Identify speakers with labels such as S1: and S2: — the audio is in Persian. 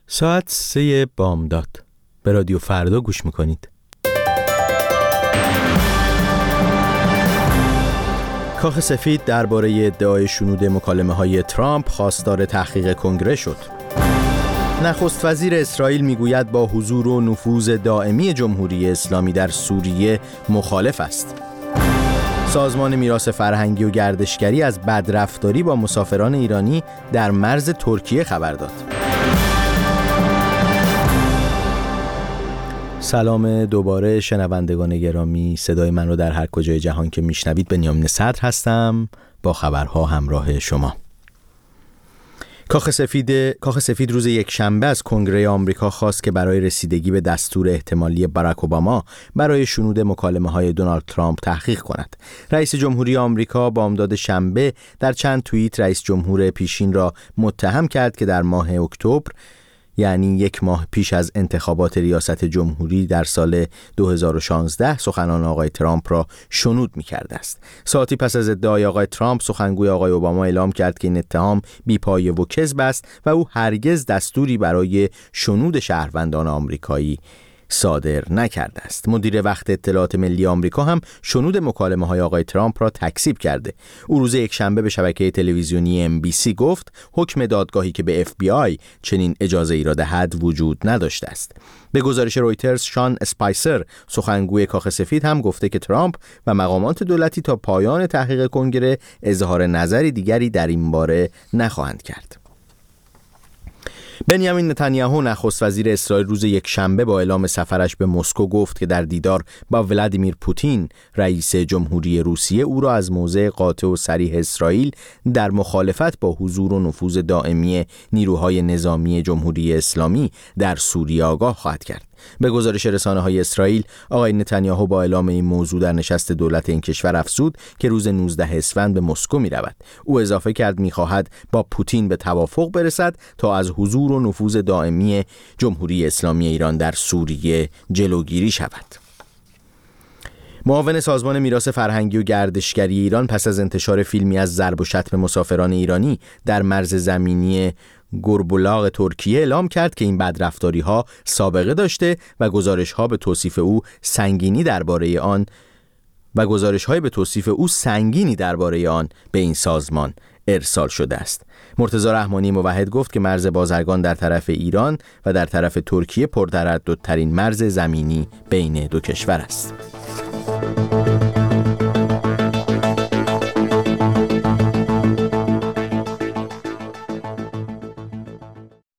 S1: ساعت 3 بامداد. به رادیو فردا گوش میکنید. کاخ سفید درباره ادعای شنود مکالمه‌های ترامپ خواستار تحقیق کنگره شد. نخست وزیر اسرائیل میگوید با حضور و نفوذ دائمی جمهوری اسلامی در سوریه مخالف است. سازمان میراث فرهنگی و گردشگری از بدرفتاری با مسافران ایرانی در مرز ترکیه خبر داد. سلام دوباره شنوندگان گرامی، صدای من رو در هر کجای جهان که میشنوید بنیامین صدر هستم با خبرها همراه شما. کاخ سفید روز یکشنبه از کنگره آمریکا خواست که برای رسیدگی به دستور احتمالی باراک اوباما برای شنود مکالمه‌های دونالد ترامپ تحقیق کند. رئیس جمهوری آمریکا بامداد شنبه در چند توییت رئیس جمهور پیشین را متهم کرد که در ماه اکتبر، یعنی یک ماه پیش از انتخابات ریاست جمهوری در سال 2016 سخنان آقای ترامپ را شنود می‌کرده است. ساعتی پس از ادعای آقای ترامپ، سخنگوی آقای اوباما اعلام کرد که این اتهام بی‌پایه و کذب است و او هرگز دستوری برای شنود شهروندان آمریکایی صادر نکرده است. مدیر وقت اطلاعات ملی آمریکا هم شنود مکالمه‌های آقای ترامپ را تکذیب کرده. او روز یکشنبه به شبکه تلویزیونی NBC گفت حکم دادگاهی که به FBI چنین اجازه‌ای را دهد وجود نداشته است. به گزارش رویترز، شان اسپایسر، سخنگوی کاخ سفید هم گفته که ترامپ و مقامات دولتی تا پایان تحقیق کنگره اظهار نظری دیگری در این باره نخواهند کرد. بنیامین نتانیاهو نخست وزیر اسرائیل روز یکشنبه با اعلام سفرش به مسکو گفت که در دیدار با ولادیمیر پوتین رئیس جمهوری روسیه او را از موضع قاطع و صریح اسرائیل در مخالفت با حضور و نفوذ دائمی نیروهای نظامی جمهوری اسلامی در سوریه آگاه خواهد کرد. به گزارش رسانه‌های اسرائیل، آقای نتانیاهو با اعلام این موضوع در نشست دولت این کشور افزود که روز 19 اسفند به مسکو می‌رود. او اضافه کرد می‌خواهد با پوتین به توافق برسد تا از حضور و نفوذ دائمی جمهوری اسلامی ایران در سوریه جلوگیری شود. معاون سازمان میراث فرهنگی و گردشگری ایران پس از انتشار فیلمی از ضرب و شتم مسافران ایرانی در مرز زمینی گربولاغ ترکیه اعلام کرد که این بدرفتاری‌ها سابقه داشته و گزارش‌های به توصیف او سنگینی درباره آن به این سازمان ارسال شده است. مرتضی رحمانی موحد گفت که مرز بازرگان در طرف ایران و در طرف ترکیه پرترددترین مرز زمینی بین دو کشور است.